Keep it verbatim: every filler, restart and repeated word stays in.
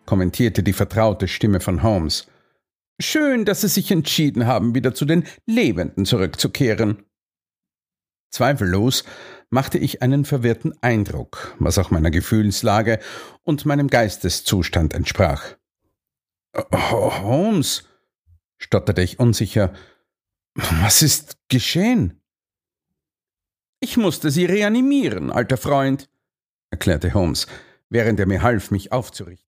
kommentierte die vertraute Stimme von Holmes. »Schön, dass Sie sich entschieden haben, wieder zu den Lebenden zurückzukehren.« Zweifellos machte ich einen verwirrten Eindruck, was auch meiner Gefühlslage und meinem Geisteszustand entsprach. »Holmes«, stotterte ich unsicher, »was ist geschehen?« »Ich musste Sie reanimieren, alter Freund«, erklärte Holmes, während er mir half, mich aufzurichten.